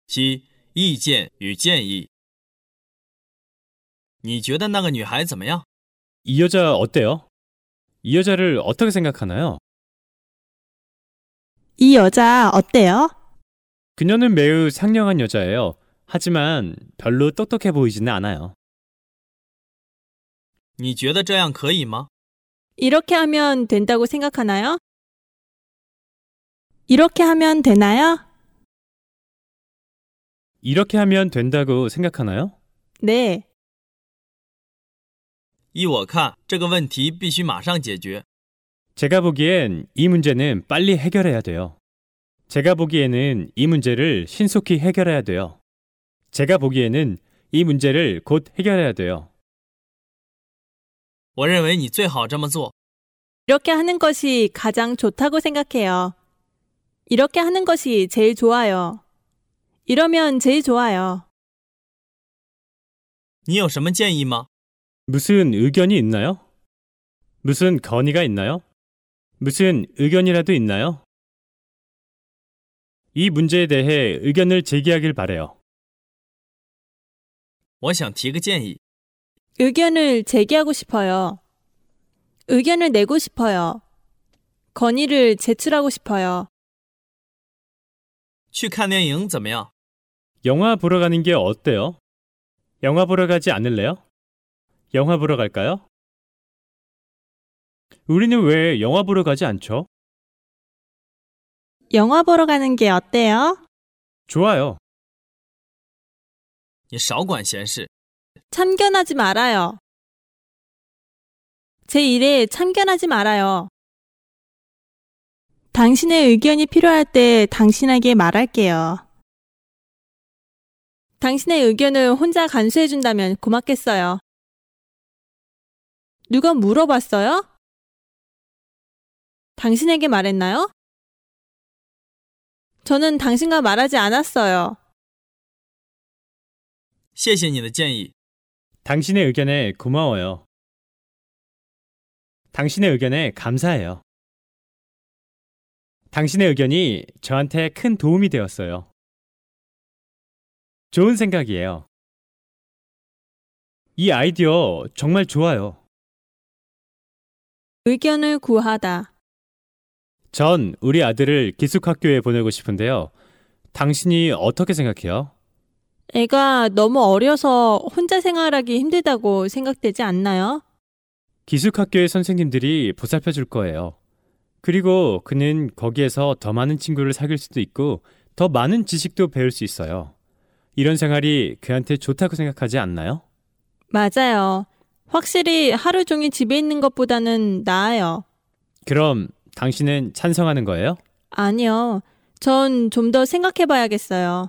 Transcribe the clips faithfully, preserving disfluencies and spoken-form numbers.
七、意见与建议。你觉得那个女孩怎么样？ 이 여자 어때요? 이 여자를 어떻게 생각하나요? 이 여자 어때요? 그녀는 매우 상냥한 여자예요. 하지만 별로 똑똑해 보이지는 않아요. 你觉得这样可以吗？ 이렇게 하면 된다고 생각하나요? 이렇게 하면 되나요? 이렇게 하면 된다고 생각하나요? 네. 依我看，这个问题必须马上解决。 제가 보기엔 이 문제는 빨리 해결해야 돼요. 제가 보기에는 이 문제를 신속히 해결해야 돼요. 제가 보기에는 이 문제를 곧 해결해야 돼요. 我认为你最好这么做。 이렇게 하는 것이 가장 좋다고 생각해요. 이렇게 하는 것이 제일 좋아요. 이러면 제일 좋아요. 你有什么建议吗？ 무슨 의견이 있나요? 무슨 건의가 있나요? 무슨 의견이라도 있나요? 이 문제에 대해 의견을 제기하길 바래요. 我想提个建议。 의견을 제기하고 싶어요. 의견을 내고 싶어요. 건의를 제출하고 싶어요. 去看电影怎么样？ 영화 보러 가는 게 어때요? 영화 보러 가지 않을래요? 영화 보러 갈까요? 우리는 왜 영화 보러 가지 않죠? 영화 보러 가는 게 어때요? 좋아요. 你少管闲事。 참견하지 말아요. 제 일에 참견하지 말아요. 당신의 의견이 필요할 때 당신에게 말할게요. 당신의 의견을 혼자 간수해준다면 고맙겠어요. 누가 물어봤어요? 당신에게 말했나요? 저는 당신과 말하지 않았어요. 谢谢你的建议。 당신의 의견에 고마워요. 당신의 의견에 감사해요. 당신의 의견이 저한테 큰 도움이 되었어요. 좋은 생각이에요. 이 아이디어 정말 좋아요. 의견을 구하다. 전 우리 아들을 기숙학교에 보내고 싶은데요. 당신이 어떻게 생각해요? 애가 너무 어려서 혼자 생활하기 힘들다고 생각되지 않나요? 기숙학교의 선생님들이 보살펴 줄 거예요. 그리고 그는 거기에서 더 많은 친구를 사귈 수도 있고 더 많은 지식도 배울 수 있어요. 이런 생활이 그한테 좋다고 생각하지 않나요? 맞아요. 확실히 하루 종일 집에 있는 것보다는 나아요. 그럼 당신은 찬성하는 거예요? 아니요. 전 좀 더 생각해 봐야겠어요.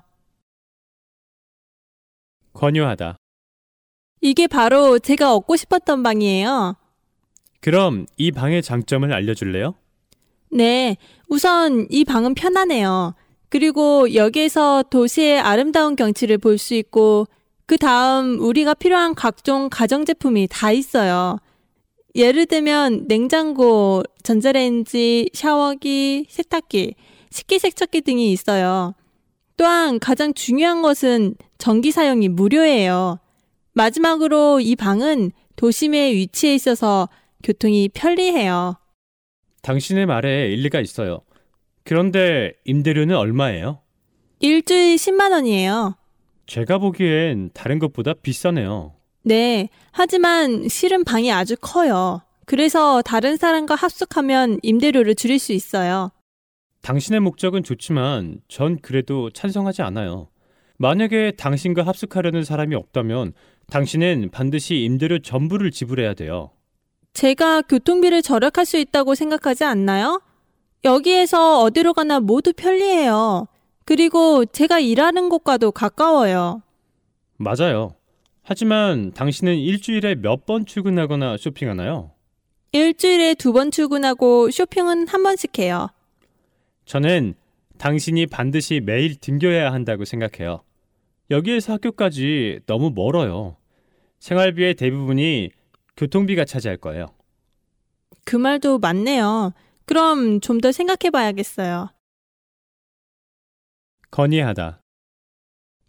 권유하다. 이게 바로 제가 얻고 싶었던 방이에요. 그럼 이 방의 장점을 알려줄래요? 네, 우선 이 방은 편하네요. 그리고 여기에서 도시의 아름다운 경치를 볼 수 있고 그 다음 우리가 필요한 각종 가전제품이 다 있어요. 예를 들면 냉장고, 전자레인지, 샤워기, 세탁기, 식기세척기 등이 있어요. 또한 가장 중요한 것은 전기 사용이 무료예요. 마지막으로 이 방은 도심에 위치해 있어서 교통이 편리해요. 당신의 말에 일리가 있어요. 그런데 임대료는 얼마예요? 일주일 십만 원이에요. 제가 보기엔 다른 것보다 비싸네요. 네, 하지만 실은 방이 아주 커요. 그래서 다른 사람과 합숙하면 임대료를 줄일 수 있어요. 당신의 목적은 좋지만 전 그래도 찬성하지 않아요. 만약에 당신과 합숙하려는 사람이 없다면 당신은 반드시 임대료 전부를 지불해야 돼요. 제가 교통비를 절약할 수 있다고 생각하지 않나요? 여기에서 어디로 가나 모두 편리해요. 그리고 제가 일하는 곳과도 가까워요. 맞아요. 하지만 당신은 일주일에 몇 번 출근하거나 쇼핑하나요? 일주일에 두 번 출근하고 쇼핑은 한 번씩 해요. 저는 당신이 반드시 매일 등교해야 한다고 생각해요. 여기에서 학교까지 너무 멀어요. 생활비의 대부분이 교통비가 차지할 거예요. 그 말도 맞네요. 그럼 좀 더 생각해 봐야겠어요. 건의하다.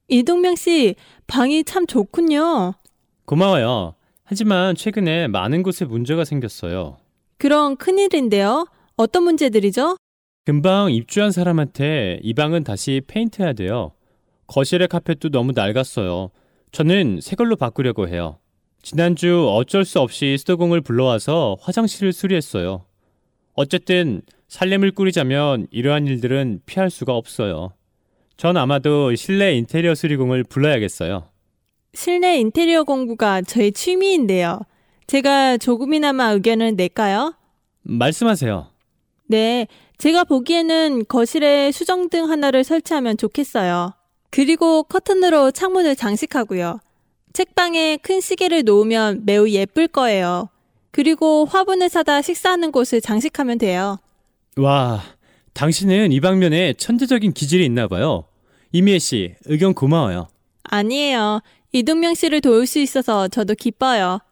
이동명 씨, 방이 참 좋군요. 고마워요. 하지만 최근에 많은 곳에 문제가 생겼어요. 그럼 큰일인데요. 어떤 문제들이죠? 금방 입주한 사람한테 이 방은 다시 페인트해야 돼요. 거실의 카펫도 너무 낡았어요. 저는 새 걸로 바꾸려고 해요. 지난주 어쩔 수 없이 수도공을 불러와서 화장실을 수리했어요. 어쨌든 살림을 꾸리자면 이러한 일들은 피할 수가 없어요. 전 아마도 실내 인테리어 수리공을 불러야겠어요. 실내 인테리어 공부가 저의 취미인데요. 제가 조금이나마 의견을 낼까요? 말씀하세요. 네, 제가 보기에는 거실에 수정등 하나를 설치하면 좋겠어요. 그리고 커튼으로 창문을 장식하고요. 책방에 큰 시계를 놓으면 매우 예쁠 거예요. 그리고 화분을 사다 식사하는 곳을 장식하면 돼요. 와, 당신은 이 방면에 천재적인 기질이 있나 봐요. 이미애 씨, 의견 고마워요. 아니에요. 이동명 씨를 도울 수 있어서 저도 기뻐요.